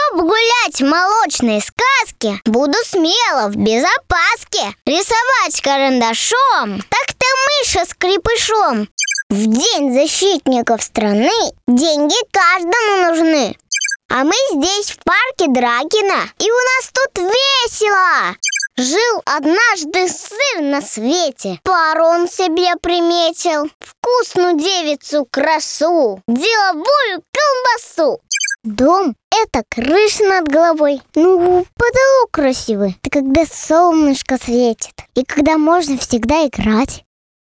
Чтоб гулять в молочной сказке, буду смело, в безопаске, рисовать карандашом, так-то мыша с крепышом. В день защитников страны деньги каждому нужны. А мы здесь, в парке Дракина, и у нас тут весело. Жил однажды сыр на свете, пару он себе приметил, вкусную девицу красу, деловую колбасу. Дом — это крыша над головой, потолок красивый. Это когда солнышко светит, и когда можно всегда играть.